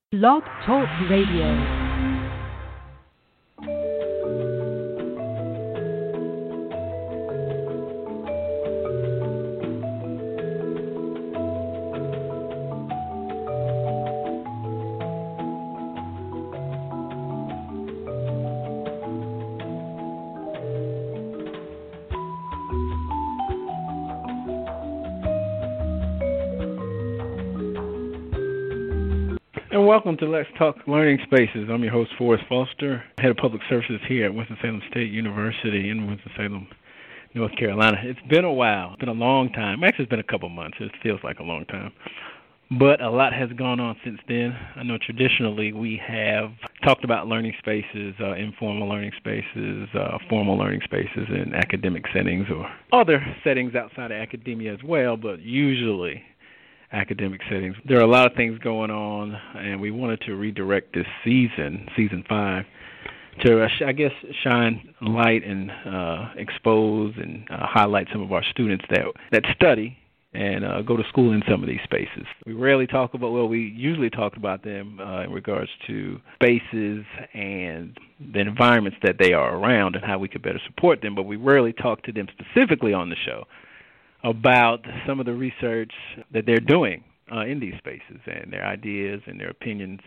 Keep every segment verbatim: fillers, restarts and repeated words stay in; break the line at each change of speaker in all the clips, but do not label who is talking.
Blog Talk Radio.
Welcome to Let's Talk Learning Spaces. I'm your host, Forrest Foster, head of public services here at Winston-Salem State University in Winston-Salem, North Carolina. It's been a while. It's been a long time. Actually, it's been a couple months. It feels like a long time. But a lot has gone on since then. I know traditionally we have talked about learning spaces, uh, informal learning spaces, uh, formal learning spaces in academic settings or other settings outside of academia as well, but usually academic settings. There are a lot of things going on, and we wanted to redirect this season, season five, to, uh, I guess, shine light and uh, expose and uh, highlight some of our students that that study and uh, go to school in some of these spaces. We rarely talk about, well, we usually talk about them uh, in regards to spaces and the environments that they are around and how we could better support them, but we rarely talk to them specifically on the show about some of the research that they're doing uh, in these spaces and their ideas and their opinions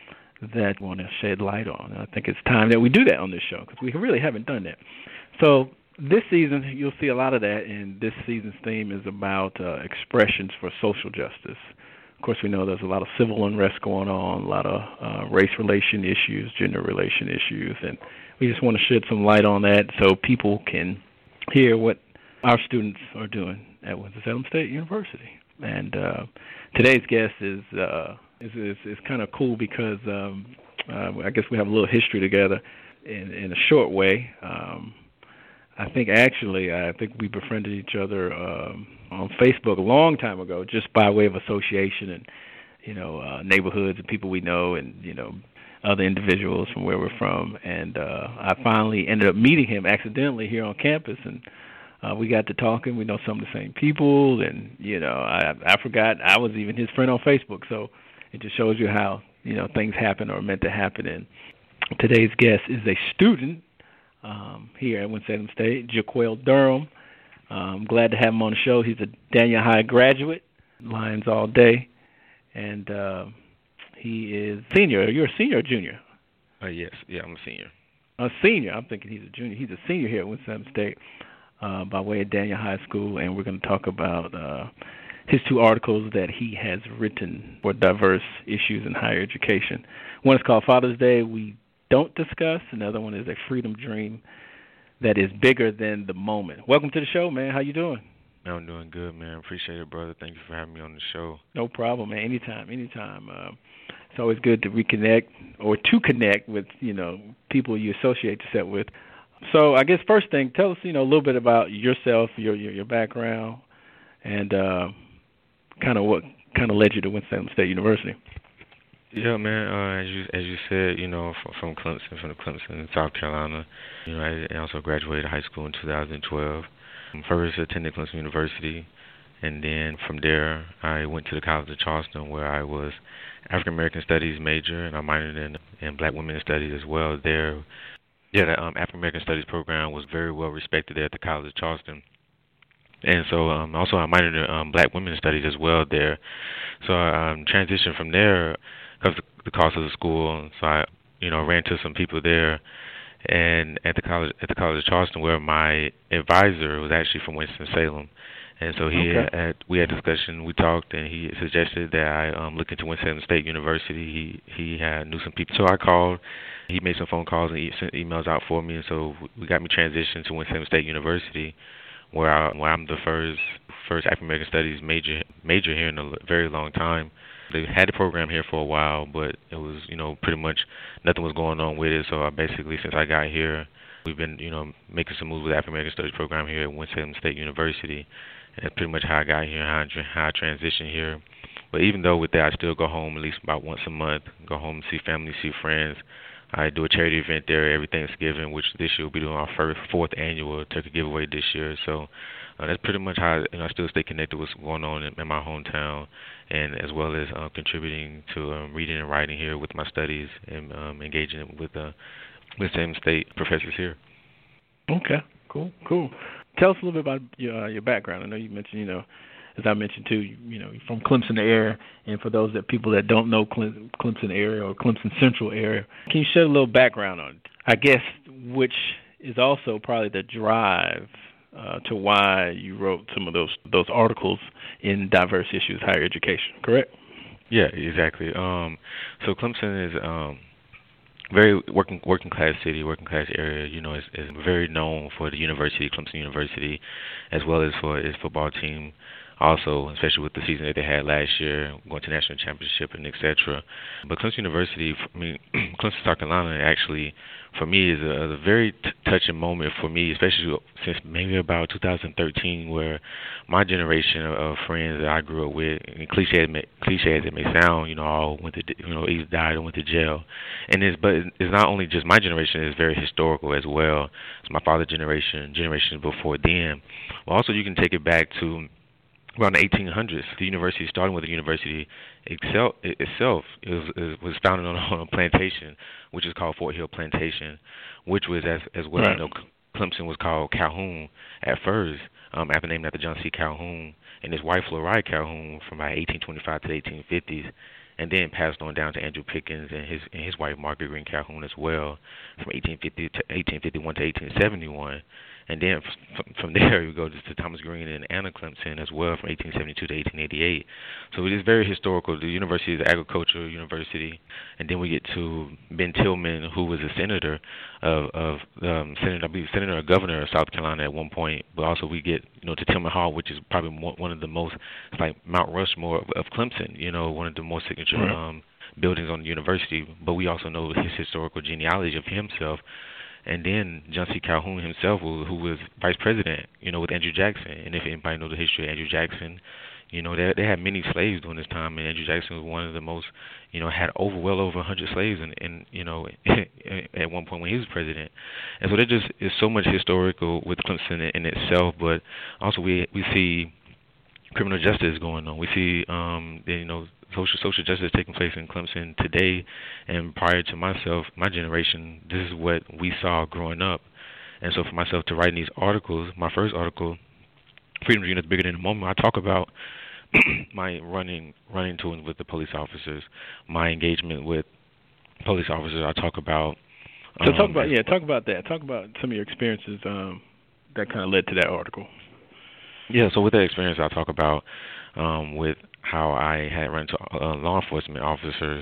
that we want to shed light on. And I think it's time that we do that on this show because we really haven't done that. So this season, you'll see a lot of that, and this season's theme is about uh, expressions for social justice. Of course, we know there's a lot of civil unrest going on, a lot of uh, race relation issues, gender relation issues, and we just want to shed some light on that so people can hear what our students are doing at Winston-Salem State University. And uh, today's guest is uh, is is, is kind of cool because um, uh, I guess we have a little history together in, in a short way. Um, I think actually I think we befriended each other um, on Facebook a long time ago, just by way of association and you know uh, neighborhoods and people we know and you know other individuals from where we're from. And uh, I finally ended up meeting him accidentally here on campus and. Uh, we got to talking. We know some of the same people, and you know, I I forgot I was even his friend on Facebook. So it just shows you how you know things happen or are meant to happen. And today's guest is a student um, here at Winston-Salem State, Jaquel Durham. I'm glad to have him on the show. He's a Daniel High graduate, Lions all day, and uh, he is senior. You're a senior or junior?
Uh, yes, yeah, I'm a senior.
A senior. I'm thinking he's a junior. He's a senior here at Winston-Salem State. Uh, by way of Daniel High School, and we're going to talk about uh, his two articles that he has written for diverse issues in higher education. One is called Father's Day We Don't Discuss. Another one is A Freedom Dream That Is Bigger Than the Moment. Welcome to the show, man. How you doing?
Man, I'm doing good, man. Appreciate it, brother. Thank you for having me on the show.
No problem, man. Anytime, anytime. Uh, it's always good to reconnect or to connect with, you know, people you associate yourself with. So I guess first thing, tell us, you know, a little bit about yourself, your your, your background, and uh, kind of what kind of led you to Winston-Salem State University.
Yeah, man. Uh, as you as you said, you know, from, from Clemson, from the Clemson, South Carolina. You know, I also graduated high school in two thousand twelve. First attended Clemson University, and then from there I went to the College of Charleston, where I was African American Studies major, and I minored in in Black Women Studies as well. There. Yeah, the um, African American Studies program was very well respected there at the College of Charleston, and so um, also I minored in um, Black Women's Studies as well there. So I um, transitioned from there because of the cost of the school. So I, you know, ran to some people there, and at the college at the College of Charleston, where my advisor was actually from Winston-Salem, and so he
okay.
had we had discussion, we talked, and he suggested that I um, look into Winston-Salem State University. He he had knew some people, so I called. He made some phone calls and he sent emails out for me, and so we got me transitioned to Winston-Salem State University, where, I, where I'm the first first African American Studies major major here in a very long time. They had the program here for a while, but it was you know pretty much nothing was going on with it. So I basically, since I got here, we've been you know making some moves with the African American Studies program here at Winston-Salem State University, and that's pretty much how I got here, how I, how I transitioned here. But even though with that, I still go home at least about once a month, go home and see family, see friends. I do a charity event there every Thanksgiving, which this year we'll be doing our first, fourth annual turkey giveaway this year. So uh, that's pretty much how you know, I still stay connected with what's going on in, in my hometown, and as well as uh, contributing to um, reading and writing here with my studies and um, engaging with uh, with Salem State professors here.
Okay, cool, cool. Tell us a little bit about your uh, your background. I know you mentioned, you know, as I mentioned too, you, you know, you're from Clemson area, and for those that people that don't know Cle- Clemson area or Clemson Central area, can you shed a little background on it? I guess which is also probably the drive uh, to why you wrote some of those those articles in Diverse Issues Higher Education, correct?
Yeah, exactly. Um, so Clemson is um, very working working class city, working class area. You know, is, is very known for the university, Clemson University, as well as for its football team. Also, especially with the season that they had last year, going to national championship and et cetera. But Clemson University, I mean, Clemson, South Carolina, actually, for me, is a, a very t- touching moment for me, especially since maybe about two thousand thirteen, where my generation of, of friends that I grew up with, and cliche as, may, cliche as it may sound, you know, all went to, you know, either died or went to jail. And it's, but it's not only just my generation; it's very historical as well. It's my father's generation, generations before them. But also, you can take it back to around the eighteen hundreds, the university, starting with the university itself, itself it was, it was founded on, on a plantation, which is called Fort Hill Plantation, which was, as as well, right. you know, Clemson was called Calhoun at first, um, after named after John C. Calhoun, and his wife, Florida Calhoun, from about eighteen twenty-five to the eighteen fifties, and then passed on down to Andrew Pickens and his and his wife, Margaret Green Calhoun, as well, from eighteen fifty to eighteen fifty-one to eighteen seventy-one. And then from, from there, we go to Thomas Green and Anna Clemson as well, from eighteen seventy-two to eighteen eighty-eight. So it is very historical. The university is an agricultural university. And then we get to Ben Tillman, who was a senator of, of um, senator, I believe, senator or governor of South Carolina at one point. But also we get, you know, to Tillman Hall, which is probably one of the most, it's like Mount Rushmore of, of Clemson, you know, one of the most signature right. um, buildings on the university. But we also know his historical genealogy of himself. And then John C. Calhoun himself, who, who was vice president, you know, with Andrew Jackson. And if anybody knows the history of Andrew Jackson, you know, they, they had many slaves during this time. And Andrew Jackson was one of the most, you know, had over well over one hundred slaves, in, in, you know, at one point when he was president. And so there just is so much historical with Clemson in, in itself. But also we we see criminal justice going on. We see, um, you know, social social justice taking place in Clemson today, and prior to myself, my generation, this is what we saw growing up. And so for myself to write these articles, my first article, Freedom Dream is Bigger Than the Moment, I talk about my running running to with the police officers, my engagement with police officers. I talk about
so um, talk about yeah talk about that. Talk about some of your experiences um, that kind of led to that article.
Yeah, so with that experience, I talk about um, with how I had run to uh, law enforcement officers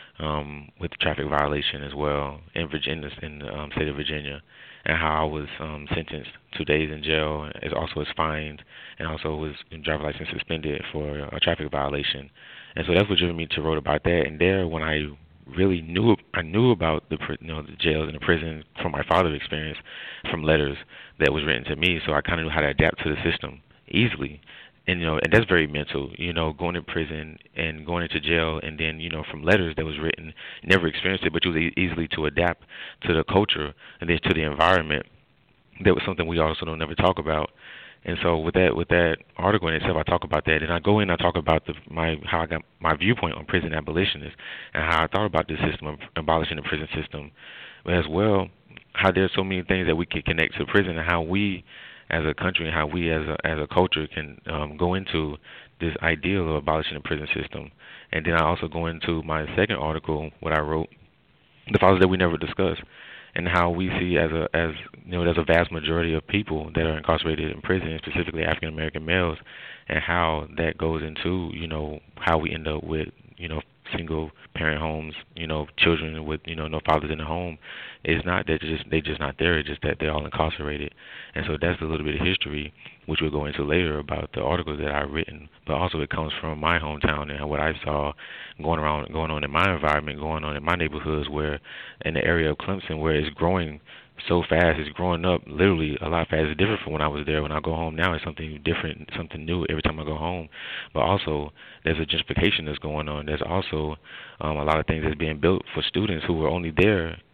um, with traffic violation as well in Virginia, in the um, state of Virginia, and how I was um, sentenced two days in jail, as also was fined, and also was driver's license suspended for a traffic violation. And so that's what driven me to write about that. And there, when I really knew, I knew about the you know the jails and the prison from my father's experience, from letters that was written to me. So I kind of knew how to adapt to the system easily. And, you know, and that's very mental, you know, going to prison and going into jail, and then, you know, from letters that was written, never experienced it, but you was e- easily to adapt to the culture and then to the environment. That was something we also don't never talk about. And so with that with that article in itself, I talk about that. And I go in, I talk about the, my how I got my viewpoint on prison abolitionists and how I thought about this system of abolishing the prison system, but as well, how there's so many things that we can connect to prison, and how we as a country and how we as a as a culture can um, go into this ideal of abolishing the prison system. And then I also go into my second article, what I wrote, the fathers that we never discuss, and how we see as a as you know there's a vast majority of people that are incarcerated in prison, specifically African American males, and how that goes into you know how we end up with you know single parent homes, you know children with you know no fathers in the home. It's not that just they just not there. It's just that they're all incarcerated. And so that's a little bit of history, which we'll go into later about the articles that I've written. But also it comes from my hometown and what I saw going around, going on in my environment, going on in my neighborhoods, where in the area of Clemson, where it's growing so fast, it's growing up literally a lot faster. It's different from when I was there. When I go home now, it's something different, something new every time I go home. But also, there's a gentrification that's going on. There's also um, a lot of things that's being built for students who were only there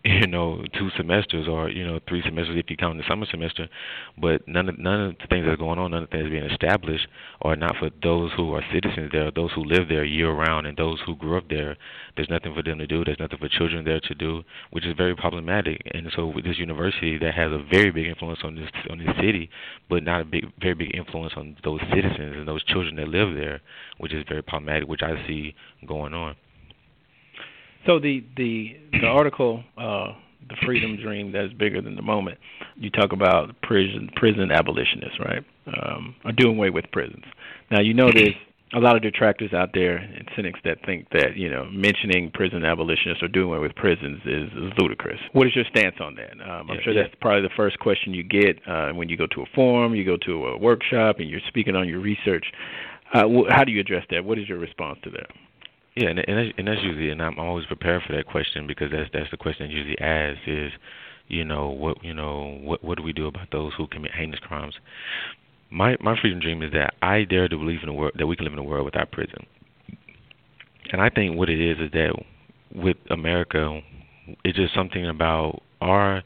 you know, two semesters or, you know, three semesters if you count the summer semester, but none of none of the things that are going on, none of the things being established are not for those who are citizens there, those who live there year round, and those who grew up there. There's nothing for them to do. There's nothing for children there to do, which is very problematic. And so with this university that has a very big influence on this on this city, but not a big, very big influence on those citizens and those children that live there, which is very problematic, which I see going on.
So the the the article, uh, "The Freedom Dream That Is Bigger Than the Moment," you talk about prison prison abolitionists, right? Um, or doing away with prisons. Now you know there's a lot of detractors out there and cynics that think that you know mentioning prison abolitionists or doing away with prisons is, is ludicrous. What is your stance on that? Um, I'm
yeah,
sure
yeah.
that's probably the first question you get uh, when you go to a forum, you go to a workshop, and you're speaking on your research. Uh, wh- how do you address that? What is your response to that?
Yeah, and, and, that's, and that's usually, and I'm always prepared for that question because that's that's the question that usually asked is, you know, what you know, what what do we do about those who commit heinous crimes? My my freedom dream is that I dare to believe in a world that we can live in a world without prison. And I think what it is is that with America, it's just something about our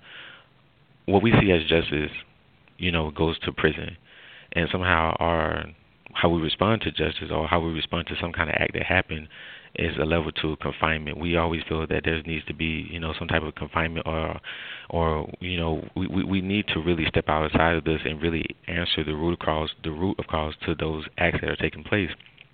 what we see as justice, you know, goes to prison, and somehow our how we respond to justice or how we respond to some kind of act that happened is a level to confinement. We always feel that there needs to be, you know, some type of confinement or, or you know, we, we, we need to really step outside of this and really answer the root cause, the root of cause to those acts that are taking place.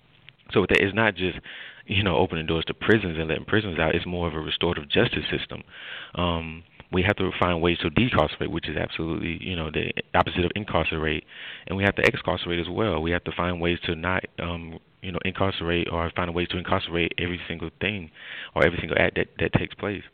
So that it's not just, you know, opening doors to prisons and letting prisoners out. It's more of a restorative justice system. Um, we have to find ways to decarcerate, which is absolutely, you know, the opposite of incarcerate, and we have to excarcerate as well. We have to find ways to not, um, you know, incarcerate or find a way to incarcerate every single thing or every single act that, that takes place.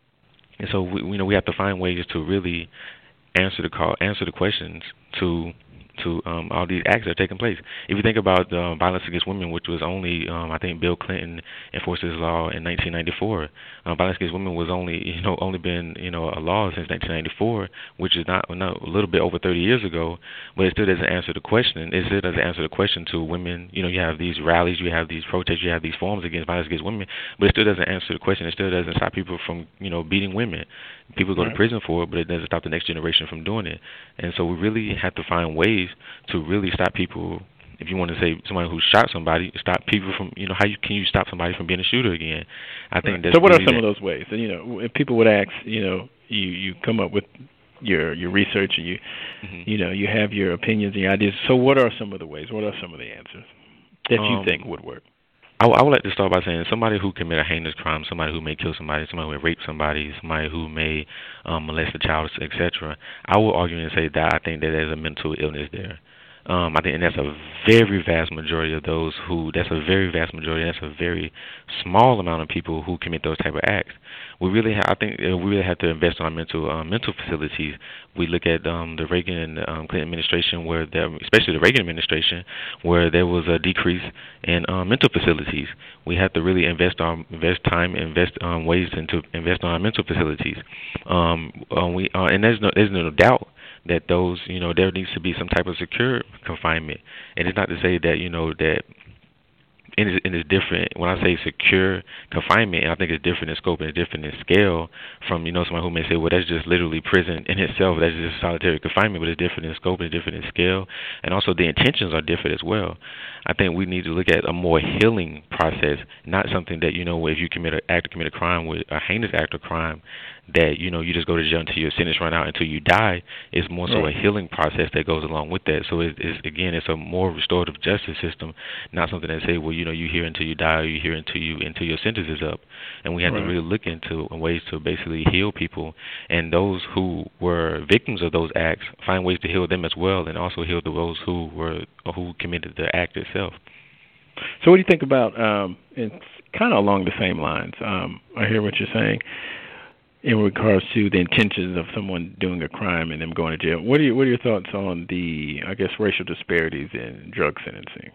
And so, we, you know, we have to find ways to really answer the call, answer the questions to to um, all these acts that are taking place. If you think about uh, violence against women, which was only, um, I think, Bill Clinton enforced this law in nineteen ninety-four. Uh, violence against women was only, you know, only been, you know, a law since nineteen ninety-four, which is not, not a little bit over thirty years ago. But it still doesn't answer the question. It still doesn't answer the question to women. You know, you have these rallies, you have these protests, you have these forums against violence against women, but it still doesn't answer the question. It still doesn't stop people from, you know, beating women. People go right. to prison for it, but it doesn't stop the next generation from doing it. And so we really have to find ways to really stop people. If you want to say somebody who shot somebody, stop people from, you know, how you, can you stop somebody from being a shooter again? I think
right.
that's
So what
really
are some
that,
of those ways? And, you know, if people would ask, you know, you, you come up with your your research and you, mm-hmm. you know, you have your opinions and your ideas. So what are some of the ways? What are some of the answers that you um, think would work?
I, w- I would like to start by saying somebody who commit a heinous crime, somebody who may kill somebody, somebody who may rape somebody, somebody who may um, molest a child, et cetera. I will argue and say that I think that there's a mental illness there. Um, I think, and that's a very vast majority of those who, that's a very vast majority, that's a very small amount of people who commit those type of acts. We really, ha- I think, we really have to invest in our mental um, mental facilities. We look at um, the Reagan and um, Clinton administration, where there, especially the Reagan administration, where there was a decrease in um, mental facilities. We have to really invest our invest time, invest um, ways into invest in our mental facilities. Um, uh, we uh, and there's no there's no doubt that those, you know, there needs to be some type of secure confinement. And it's not to say that, you know, that and it's, and it's different. When I say secure confinement, I think it's different in scope and it's different in scale from, you know, someone who may say, well, that's just literally prison in itself. That's just solitary confinement, but it's different in scope and it's different in scale. And also the intentions are different as well. I think we need to look at a more healing process, not something that, you know, if you commit an act, commit a crime with a heinous act of crime, that, you know, you just go to jail until your sentence run out until you die. It's more so right. a healing process that goes along with that. So it, it's, again, it's a more restorative justice system, not something that say, well, you know, you here until you die, or you here until you until your sentence is up. And we have right. to really look into ways to basically heal people, and those who were victims of those acts, find ways to heal them as well, and also heal those who were who committed the act itself.
So what do you think about, um, and kind of along the same lines, um, I hear what you're saying, in regards to the intentions of someone doing a crime and them going to jail. What are, you, what are your thoughts on the, I guess, racial disparities in drug sentencing?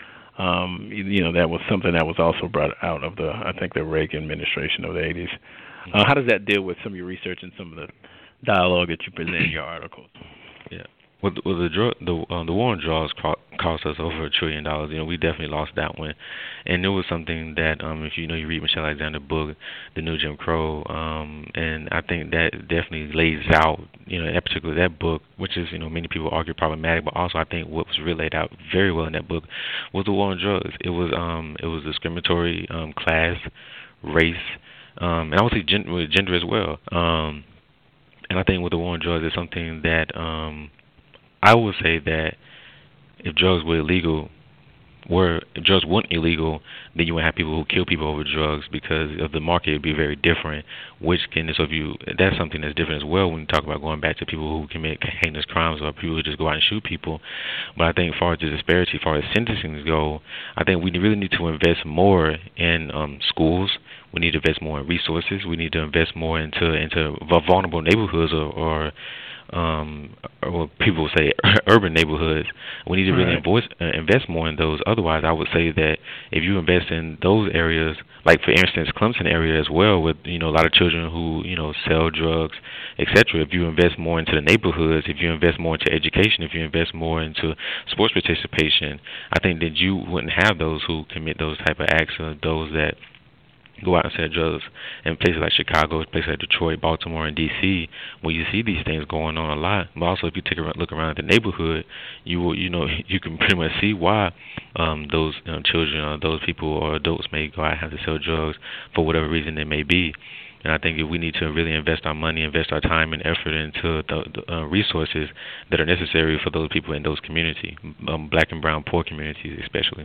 Um, you know, that was something that was also brought out of the, I think, the Reagan administration of the eighties. Uh, how does that deal with some of your research and some of the dialogue that you present in your articles?
Yeah. Well, the well, the, drug, the, um, the war on drugs co- cost us over a trillion dollars. You know, we definitely lost that one, and it was something that, um, if you know, you read Michelle Alexander's book, The New Jim Crow, um, and I think that definitely lays out, you know, that particular that book, which is, you know, many people argue problematic, but also I think what was really laid out very well in that book was the war on drugs. It was, um, it was discriminatory, um, class, race, um, and I would say gender, gender as well. Um, and I think with the war on drugs is something that, um, I would say that if drugs were illegal, were if drugs weren't illegal, then you would have people who kill people over drugs because of the market would be very different. Which can so if you that's something that's different as well when you talk about going back to people who commit heinous crimes or people who just go out and shoot people. But I think as far as the disparity, as far as sentencing go, I think we really need to invest more in um, schools. We need to invest more in resources. We need to invest more into into vulnerable neighborhoods or, or um, or people say urban neighborhoods. We need to really
right.
invoice, uh, invest more in those. Otherwise, I would say that if you invest in those areas, like for instance, Clemson area as well, with you know a lot of children who you know sell drugs, et cetera. If you invest more into the neighborhoods, if you invest more into education, if you invest more into sports participation, I think that you wouldn't have those who commit those type of acts or those that go out and sell drugs in places like Chicago, places like Detroit, Baltimore, and D C, where you see these things going on a lot. But also, if you take a look around at the neighborhood, you will, you know, you can pretty much see why um, those you know, children or those people or adults may go out and have to sell drugs for whatever reason it may be. And I think if we need to really invest our money, invest our time and effort into the, the uh, resources that are necessary for those people in those communities, um, black and brown poor communities especially.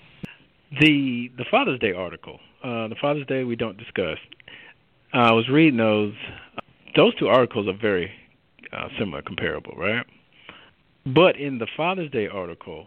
The the Father's Day article, uh, the Father's Day we don't discuss. Uh, I was reading those. Those two articles are very uh, similar, comparable, right? But in the Father's Day article,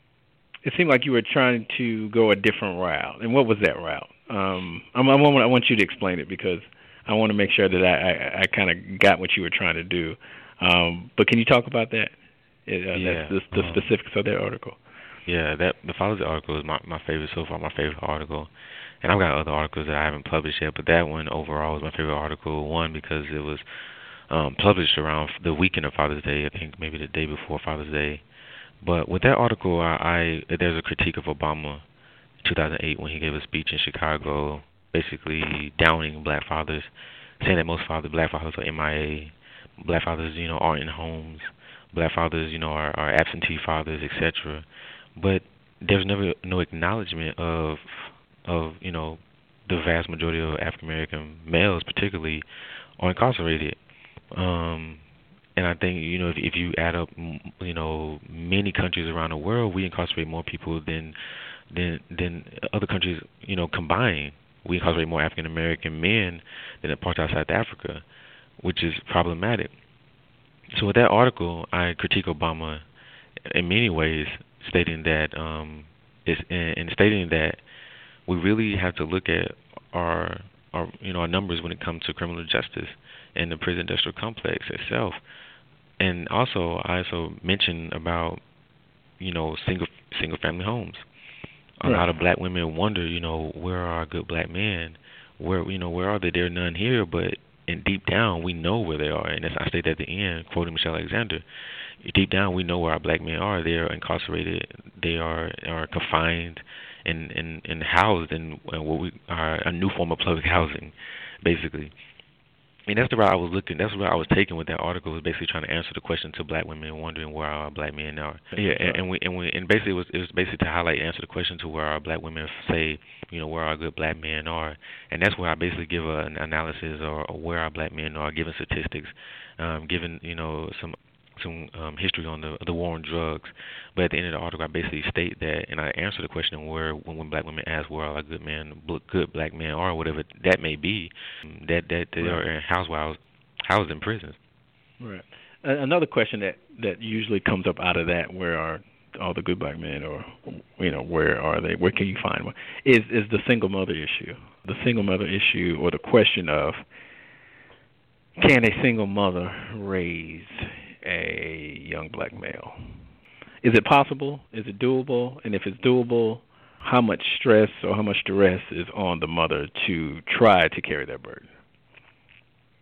it seemed like you were trying to go a different route. And what was that route? Um, I'm, I, want, I want you to explain it because I want to make sure that I, I, I kind of got what you were trying to do. Um, but can you talk about that? Uh,
yeah.
That's the, the
um,
specifics of that article.
Yeah, that the Father's Day article is my, my favorite so far, my favorite article. And I've got other articles that I haven't published yet, but that one overall is my favorite article. One, because it was um, published around the weekend of Father's Day, I think maybe the day before Father's Day. But with that article, I, I there's a critique of Obama in two thousand eight when he gave a speech in Chicago, basically downing black fathers, saying that most fathers, black fathers are M I A, black fathers, you know, aren't in homes, black fathers, you know, are, are absentee fathers, et cetera. But there's never no acknowledgement of, of you know, the vast majority of African American males, particularly, are incarcerated. Um, and I think you know if, if you add up, you know, many countries around the world, we incarcerate more people than than than other countries, you know, combined. We incarcerate more African American men than apartheid South Africa, which is problematic. So with that article, I critique Obama in many ways, stating that um, it's, and stating that we really have to look at our, our, you know, our numbers when it comes to criminal justice and the prison industrial complex itself. And also, I also mentioned about, you know, single single family homes. A
right.
lot of black women wonder, you know, where are our good black men? Where, you know, where are they? There are none here, but and deep down we know where they are. And as I stated at the end, quoting Michelle Alexander, deep down we know where our black men are. They are incarcerated. They are are confined and and, and housed in what we are a new form of public housing, basically. And that's the route I was looking. That's the route I was taking with that article. Was basically trying to answer the question to black women wondering where our black men are. Yeah, and, and we and we and basically it was it was basically to highlight and answer the question to where our black women say, you know, where our good black men are. And that's where I basically give a, an analysis or, or where our black men are, giving statistics, um, giving you know some. some um, history on the the war on drugs. But at the end of the article, I basically state that, and I answer the question where when, when black women ask where all good men, good black men are, whatever that may be, that that they right. are housed housed in prisons.
Right. Another question that that usually comes up out of that, where are all the good black men, or you know, where are they? Where can you find one? Is is the single mother issue? The single mother issue, or the question of can a single mother raise a young black male? Is it possible? Is it doable? And if it's doable, how much stress or how much duress is on the mother to try to carry that burden?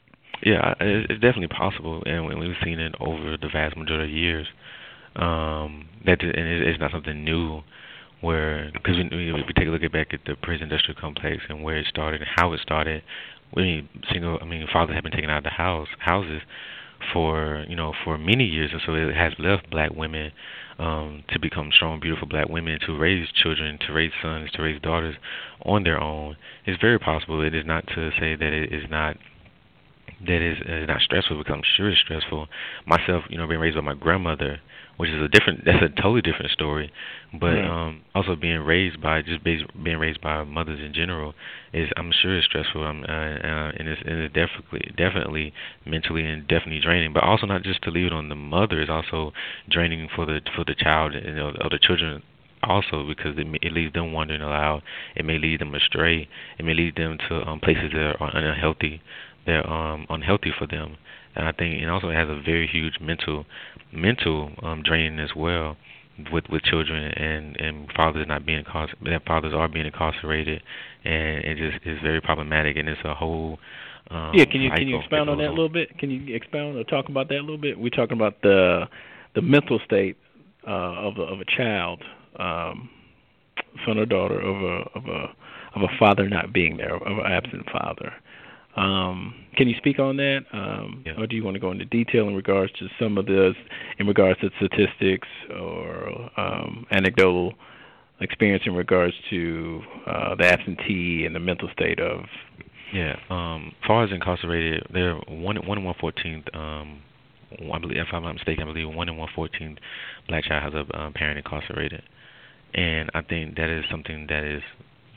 Yeah, it's definitely possible, and we've seen it over the vast majority of years. Um, that and it's not something new. Where, because we, we take a look at back at the prison industrial complex and where it started and how it started. I mean, single, I mean, fathers have been taken out of the house houses for you know for many years, and so it has left black women um, to become strong, beautiful black women, to raise children, to raise sons, to raise daughters on their own. It's very possible. It is not to say that it is not that is uh, not stressful. It becomes sure it's stressful. Myself, you know, being raised by my grandmother, which is a different, that's a totally different story. But yeah. um, also being raised by, just based, being raised by mothers in general, is I'm sure it's stressful. Um, uh, uh, and it's, and it's definitely, definitely mentally and definitely draining. But also not just to leave it on the mother, it's also draining for the for the child and you know, or the children. Also, because it, it leaves them wandering aloud, it may lead them astray. It may lead them to um, places that are unhealthy. They're um, unhealthy for them, and I think it also has a very huge mental, mental um, draining as well, with with children and, and fathers not being that fathers are being incarcerated, and it just is very problematic, and it's a whole. Um,
yeah, can you can you expound on that a little bit? Can you expound or talk about that a little bit? We're talking about the the mental state uh, of a, of a child, um, son or daughter of a of a of a father not being there, of an absent father. Um, can you speak on that, um,
yeah.
or do you want to go into detail in regards to some of this, in regards to statistics or um, anecdotal experience in regards to uh, the absentee and the mental state of?
Yeah, um, as far as incarcerated, they're one one in one fourteenth. Um, I believe, if I'm not mistaken, I believe one in one fourteenth black child has a um, parent incarcerated, and I think that is something that is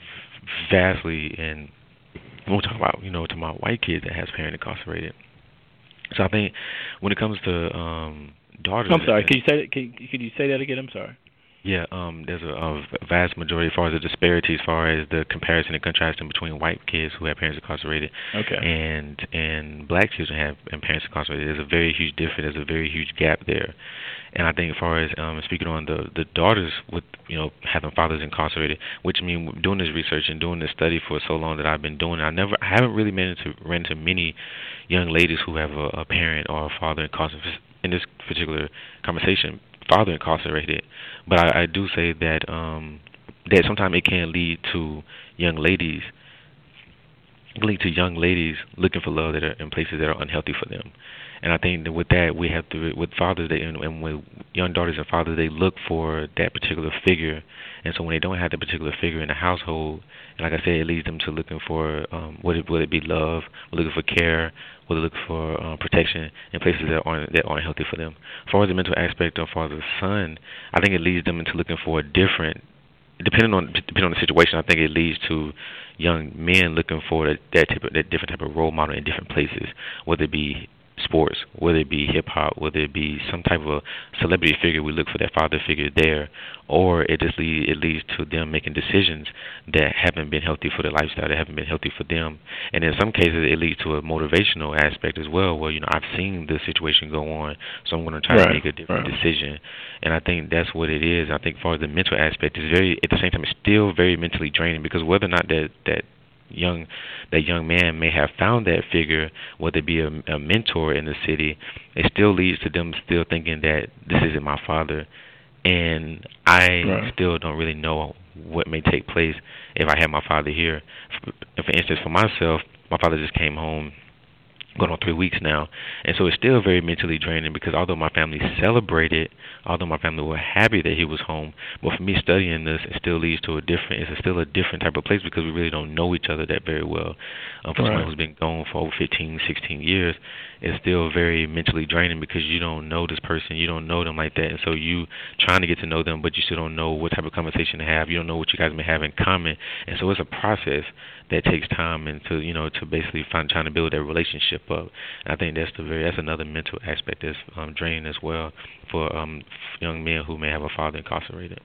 vastly in. We'll talk about, you know, to my white kids that has parents incarcerated. So I think when it comes to um, daughters,
I'm sorry. Can you say that? Can, can you say that again? I'm sorry.
Yeah, um, there's a, a vast majority as far as the disparity, as far as the comparison and contrasting between white kids who have parents incarcerated
okay.
and and black children have and parents incarcerated. There's a very huge difference. There's a very huge gap there. And I think as far as um, speaking on the, the daughters with, you know, having fathers incarcerated, which I mean, doing this research and doing this study for so long that I've been doing, I never, I haven't really managed to run into many young ladies who have a, a parent or a father incarcerated. In this particular conversation, father incarcerated, but I, I do say that um, that sometimes it can lead to young ladies, lead to young ladies looking for love that are in places that are unhealthy for them. And I think that with that, we have to, with fathers, they, and, and with young daughters and fathers, they look for that particular figure. And so when they don't have that particular figure in the household, and like I said, it leads them to looking for, um, would it, would it be love, looking for care, would it look for um, protection in places that aren't that aren't healthy for them. As far as the mental aspect of father son, I think it leads them into looking for a different, depending on depending on the situation. I think it leads to young men looking for that, that type of, that different type of role model in different places, whether it be sports, whether it be hip-hop, whether it be some type of celebrity figure, we look for that father figure there, or it just lead, it leads to them making decisions that haven't been healthy for their lifestyle, that haven't been healthy for them. And in some cases, it leads to a motivational aspect as well, where, you know, I've seen this situation go on, so I'm going to try
right.
to make a different
right.
decision. And I think that's what it is. I think as far as the mental aspect, is very, at the same time, it's still very mentally draining, because whether or not that, that young that young man may have found that figure, whether it be a, a mentor in the city, it still leads to them still thinking that this isn't my father. And I
right.
still don't really know what may take place if I had my father here. For, for instance, for myself, my father just came home, going on three weeks now, and so it's still very mentally draining, because although my family celebrated, although my family were happy that he was home, but for me studying this, it still leads to a different, it's still a different type of place, because we really don't know each other that very well. Um, for right. someone who's been gone for over fifteen, sixteen years, it's still very mentally draining, because you don't know this person, you don't know them like that, and so you trying to get to know them, but you still don't know what type of conversation to have, you don't know what you guys may have in common, and so it's a process that takes time, and to, you know, to basically find, trying to build that relationship up. And I think that's the very, that's another mental aspect that's um, draining as well for um, young men who may have a father incarcerated.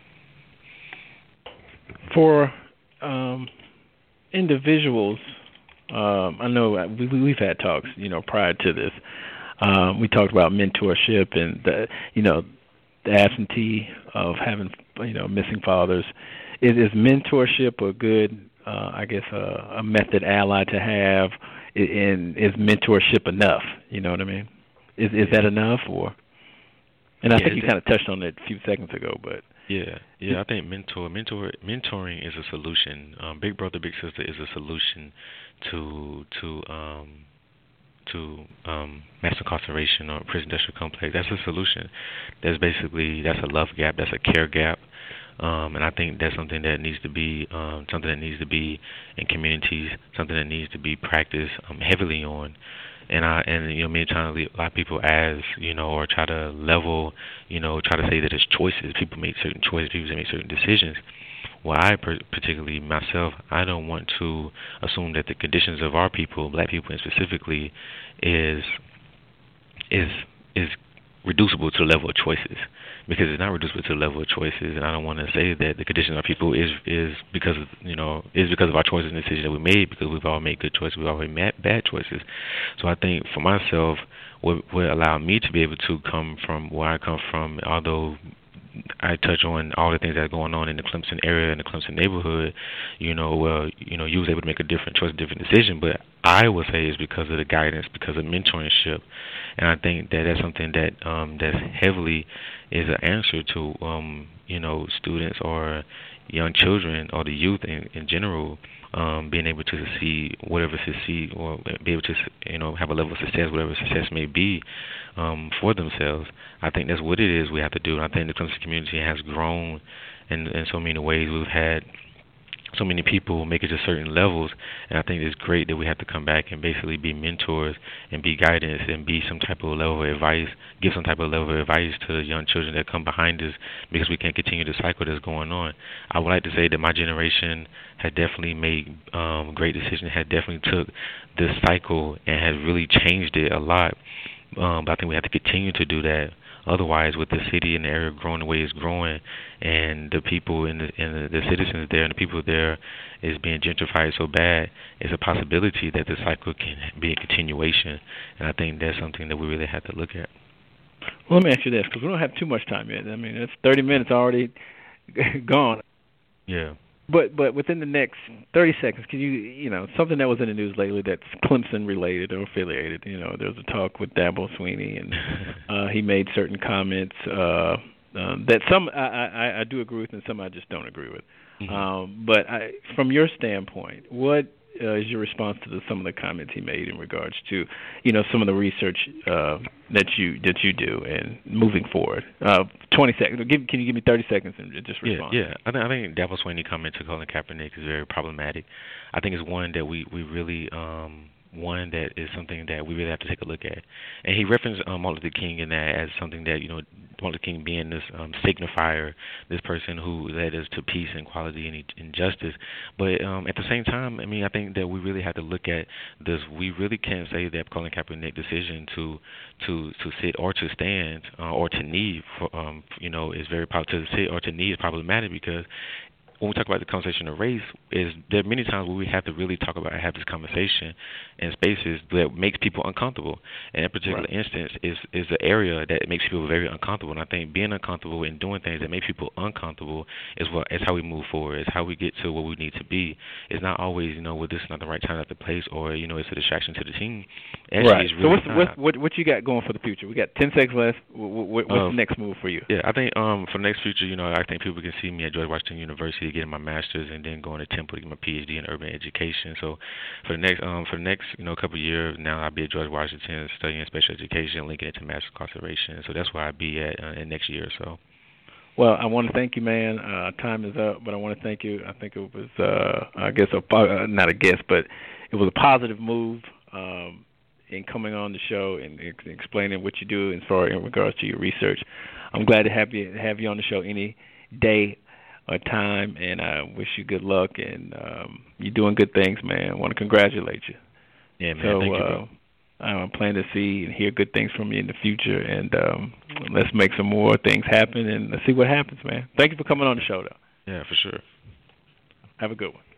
For um, individuals, um, I know we, we've had talks, you know, prior to this. Um, we talked about mentorship and the, you know, the absentee of having, you know, missing fathers. Is, is mentorship a good, uh, I guess, a, a method ally to have and is mentorship enough? You know what I mean? Is is that enough, or? And I
yeah,
think you kind of touched on it a few seconds ago, but
yeah, yeah, I think mentor, mentor, mentoring is a solution. Um, Big Brother, Big Sister is a solution to to um, to um, mass incarceration or prison industrial complex. That's a solution. That's basically that's a love gap. That's a care gap. Um, and I think that's something that needs to be um, something that needs to be in communities, something that needs to be practiced um, heavily on. And I and you know many times a lot of people ask you know or try to level you know try to say that it's choices. People make certain choices. People make certain decisions. Well, I per- particularly myself, I don't want to assume that the conditions of our people, Black people, and specifically, is is is reducible to the level of choices, because it's not reducible to the level of choices, and I don't want to say that the condition of our people is is because of, you know is because of our choices and decisions that we made, because we've all made good choices, we've all made bad choices. So I think for myself, what would allow me to be able to come from where I come from, although I touch on all the things that are going on in the Clemson area and the Clemson neighborhood, you know, well, you know, you was able to make a different choice, a different decision, but I would say it's because of the guidance, because of mentorship, and I think that that's something that um, that heavily is an answer to, um, you know, students or young children or the youth in, in general, um, being able to succeed, whatever succeed, or be able to, you know, have a level of success, whatever success may be, um, for themselves. I think that's what it is we have to do. And I think the Clemson community has grown in, in so many ways. We've had so many people make it to certain levels, and I think it's great that we have to come back and basically be mentors and be guidance and be some type of level of advice, give some type of level of advice to the young children that come behind us, because we can't continue the cycle that's going on. I would like to say that my generation has definitely made um, great decisions, has definitely took this cycle and has really changed it a lot, um, but I think we have to continue to do that. Otherwise, with the city and the area growing the way it's growing, and the people and the, and the, the citizens there and the people there is being gentrified so bad, it's a possibility that the cycle can be a continuation. And I think that's something that we really have to look at.
Well, let me ask you this, because we don't have too much time yet. I mean, it's thirty minutes already gone.
Yeah.
But but within the next thirty seconds, can you, you know, something that was in the news lately that's Clemson related or affiliated? You know, there was a talk with Dabo Swinney, and uh, he made certain comments uh, um, that some I, I, I do agree with and some I just don't agree with. Mm-hmm. Um, but I, from your standpoint, what uh, is your response to the, some of the comments he made in regards to, you know, some of the research uh, that you that you do and moving forward? Uh, Twenty seconds. Give, can you give me thirty seconds and just respond?
Yeah, yeah. I think I think Dabo Swinney comment to Colin Kaepernick is very problematic. I think it's one that we we really um, one that is something that we really have to take a look at. And he referenced um, Martin Luther King in that as something that, you know, Martin Luther King being this um, signifier, this person who led us to peace and equality and, and justice. But um, at the same time, I mean, I think that we really have to look at this. We really can't say that Colin Kaepernick's decision to to to sit or to stand uh, or to knee, for, um, you know, is very to sit or to knee is problematic, because when we talk about the conversation of race, is there are many times where we have to really talk about and have this conversation in spaces that makes people uncomfortable. And that particular right. instance is is the area that makes people very uncomfortable. And I think being uncomfortable and doing things that make people uncomfortable is what is how we move forward. Is how we get to where we need to be. It's not always, you know, well, this is not the right time, not the place, or, you know, it's a distraction to the team. Actually,
right.
It's really
so what's,
not.
what's, what what you got going for the future? We got ten seconds left. What, what's um, the next move for you?
Yeah, I think um, for the next future, you know, I think people can see me at George Washington University, getting my master's, and then going to Temple to get my P H D in urban education. So for the next um for the next you know couple of years now, I'll be at George Washington studying special education, linking it to mass incarceration. So that's where I'll be at uh, in next year or so.
Well, I want to thank you, man. Uh, time is up, but I want to thank you. I think it was, uh, I guess, a, uh, not a guess, but it was a positive move um, in coming on the show and ex- explaining what you do as far in regards to your research. I'm glad to have you have you on the show any day or time, and I wish you good luck. And um, you're doing good things, man. I want to congratulate you.
Yeah, man.
So,
thank you,
uh,
bro.
I plan to see and hear good things from you in the future, and um, let's make some more things happen, and let's see what happens, man. Thank you for coming on the show, though.
Yeah, for sure.
Have a good one.